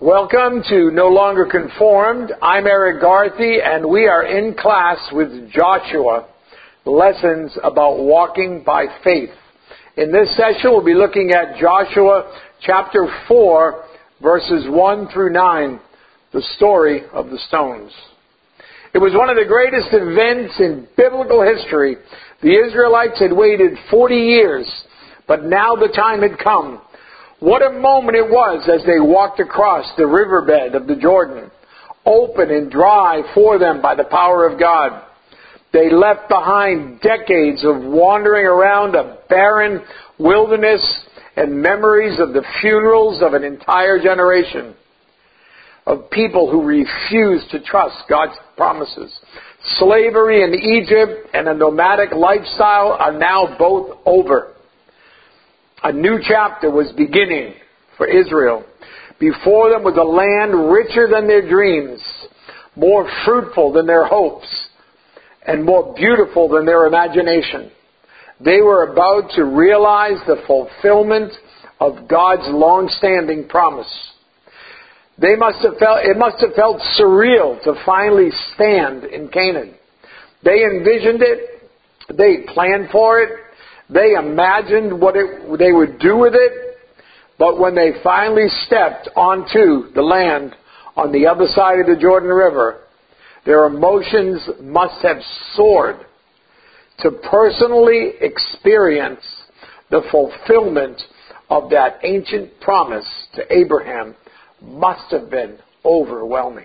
Welcome to No Longer Conformed. I'm Eric Garthy, and we are in class with Joshua, lessons about walking by faith. In this session, we'll be looking at Joshua chapter 4, verses 1 through 9, the story of the stones. It was one of the greatest events in biblical history. The Israelites had waited 40 years, but now the time had come. What a moment it was as they walked across the riverbed of the Jordan, open and dry for them by the power of God. They left behind decades of wandering around a barren wilderness and memories of the funerals of an entire generation of people who refused to trust God's promises. Slavery in Egypt and a nomadic lifestyle are now both over. A new chapter was beginning for Israel. Before them was a land richer than their dreams, more fruitful than their hopes, and more beautiful than their imagination. They were about to realize the fulfillment of God's long-standing promise. It must have felt surreal to finally stand in Canaan. They envisioned it. They planned for it. They imagined what they would do with it, but when they finally stepped onto the land on the other side of the Jordan River, their emotions must have soared. To personally experience the fulfillment of that ancient promise to Abraham must have been overwhelming.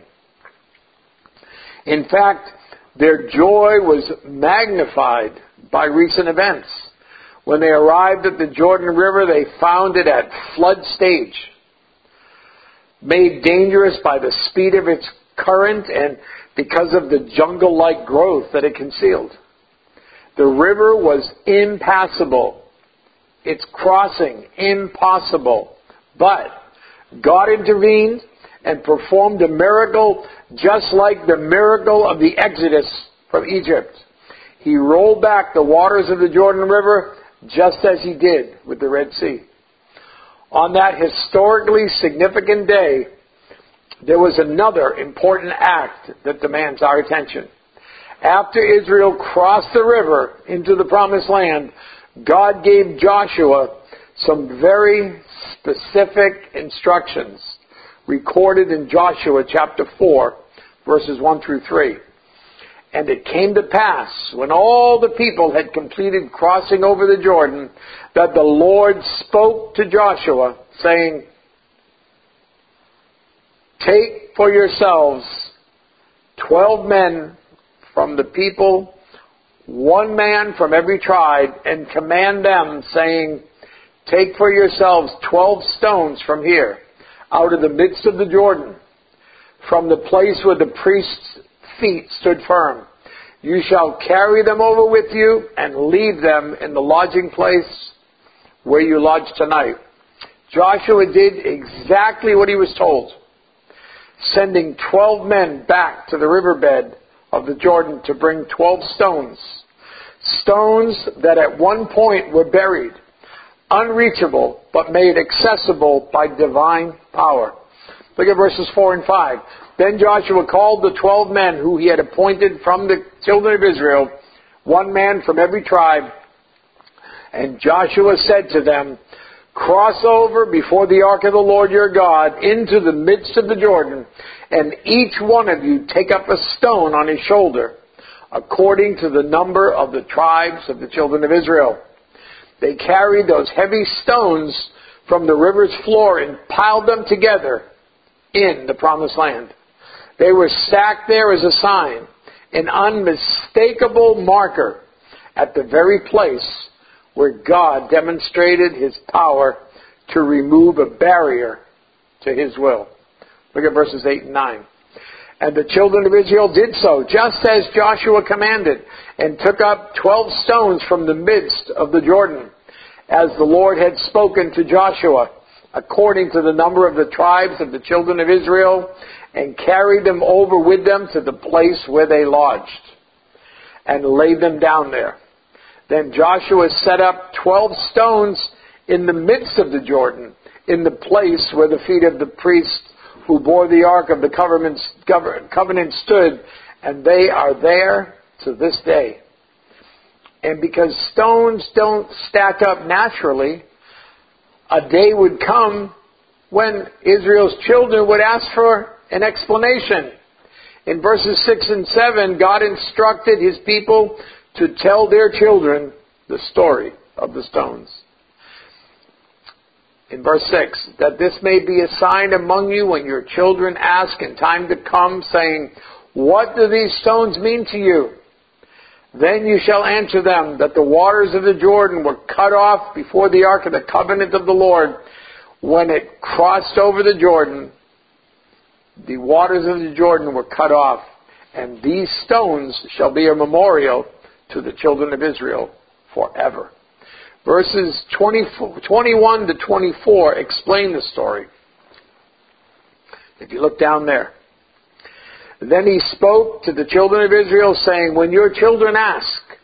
In fact, their joy was magnified by recent events. When they arrived at the Jordan River, they found it at flood stage, made dangerous by the speed of its current and because of the jungle-like growth that it concealed. The river was impassable, its crossing impossible, but God intervened and performed a miracle just like the miracle of the Exodus from Egypt. He rolled back the waters of the Jordan River just as he did with the Red Sea. On that historically significant day, there was another important act that demands our attention. After Israel crossed the river into the Promised Land, God gave Joshua some very specific instructions recorded in Joshua chapter 4, verses 1 through 3. And it came to pass, when all the people had completed crossing over the Jordan, that the Lord spoke to Joshua, saying, "Take for yourselves 12 men from the people, one man from every tribe, and command them, saying, Take for yourselves 12 stones from here, out of the midst of the Jordan, from the place where the priest's feet stood firm. You shall carry them over with you and leave them in the lodging place where you lodge tonight." Joshua did exactly what he was told, sending 12 men back to the riverbed of the Jordan to bring 12 stones. Stones that at one point were buried, unreachable, but made accessible by divine power. Look at verses 4 and 5. Then Joshua called the 12 men who he had appointed from the children of Israel, one man from every tribe. And Joshua said to them, "Cross over before the ark of the Lord your God into the midst of the Jordan, and each one of you take up a stone on his shoulder, according to the number of the tribes of the children of Israel." They carried those heavy stones from the river's floor and piled them together in the Promised Land. They were stacked there as a sign, an unmistakable marker at the very place where God demonstrated his power to remove a barrier to his will. Look at verses 8 and 9. And the children of Israel did so, just as Joshua commanded, and took up 12 stones from the midst of the Jordan, as the Lord had spoken to Joshua, according to the number of the tribes of the children of Israel, and carried them over with them to the place where they lodged, and laid them down there. Then Joshua set up 12 stones in the midst of the Jordan, in the place where the feet of the priests who bore the ark of the covenant stood, and they are there to this day. And because stones don't stack up naturally, a day would come when Israel's children would ask for an explanation. In verses 6 and 7, God instructed His people to tell their children the story of the stones. In verse 6, that this may be a sign among you when your children ask in time to come, saying, what do these stones mean to you? Then you shall answer them that the waters of the Jordan were cut off before the ark of the covenant of the Lord. When it crossed over the Jordan, the waters of the Jordan were cut off, and these stones shall be a memorial to the children of Israel forever. Verses 21 to 24 explain the story. If you look down there. Then he spoke to the children of Israel, saying, when your children ask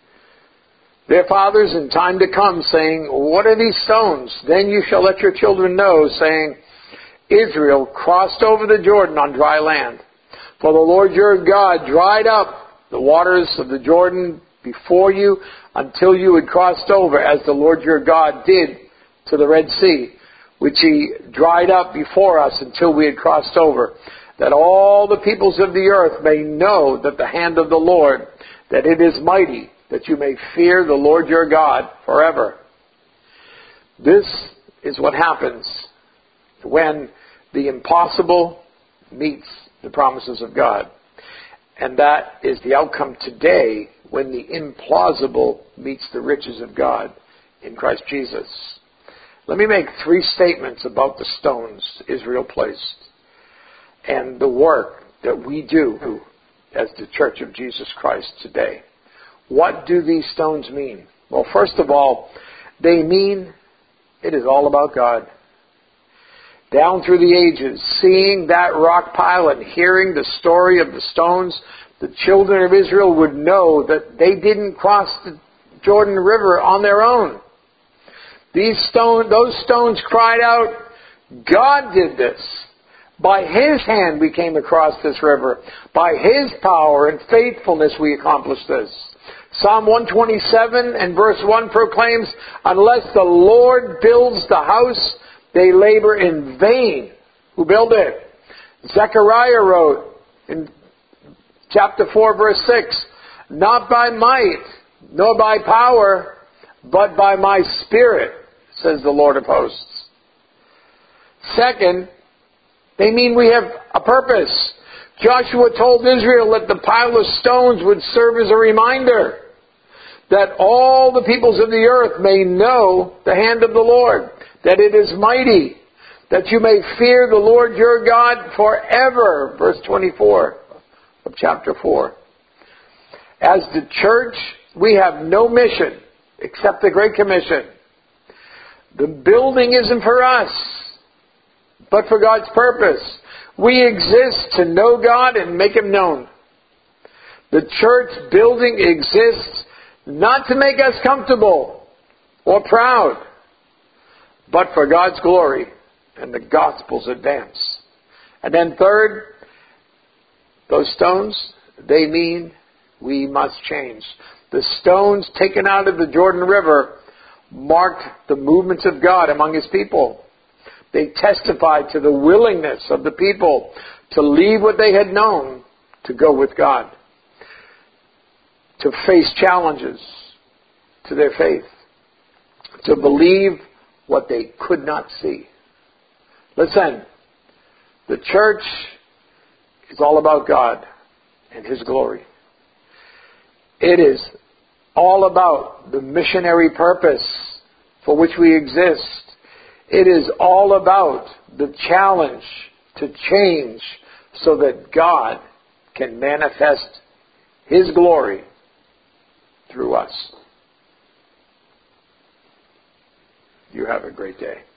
their fathers in time to come, saying, what are these stones? Then you shall let your children know, saying, Israel crossed over the Jordan on dry land. For the Lord your God dried up the waters of the Jordan before you until you had crossed over, as the Lord your God did to the Red Sea, which He dried up before us until we had crossed over, that all the peoples of the earth may know that the hand of the Lord, that it is mighty, that you may fear the Lord your God forever. This is what happens when the impossible meets the promises of God. And that is the outcome today when the implausible meets the riches of God in Christ Jesus. Let me make 3 statements about the stones Israel placed and the work that we do as the Church of Jesus Christ today. What do these stones mean? Well, first of all, they mean it is all about God. Down through the ages, seeing that rock pile and hearing the story of the stones, the children of Israel would know that they didn't cross the Jordan River on their own. Those stones cried out, God did this. By His hand we came across this river. By His power and faithfulness we accomplished this. Psalm 127 and verse 1 proclaims, unless the Lord builds the house, they labor in vain who build it. Zechariah wrote in chapter 4 verse 6, not by might, nor by power, but by my Spirit, says the Lord of hosts. Second, they mean we have a purpose. Joshua told Israel that the pile of stones would serve as a reminder that all the peoples of the earth may know the hand of the Lord, that it is mighty, that you may fear the Lord your God forever. Verse 24 of chapter 4. As the church, we have no mission except the Great Commission. The building isn't for us, but for God's purpose. We exist to know God and make Him known. The church building exists not to make us comfortable or proud, but for God's glory and the gospel's advance. And then third, those stones, they mean we must change. The stones taken out of the Jordan River marked the movements of God among His people. They testified to the willingness of the people to leave what they had known to go with God, to face challenges to their faith, to believe what they could not see. Listen, the church is all about God and His glory. It is all about the missionary purpose for which we exist. It is all about the challenge to change so that God can manifest His glory through us. You have a great day.